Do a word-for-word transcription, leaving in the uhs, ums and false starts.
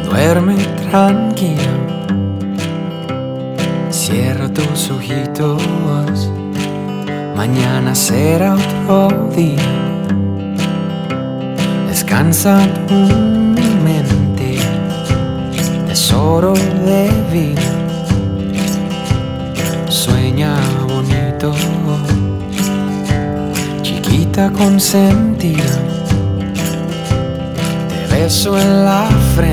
Duerme tranquila, cierra tus ojitos, mañana será otro día. Descansa tu mente, tesoro de vida. Sueña bonito, chiquita consentida. Te beso en la frente.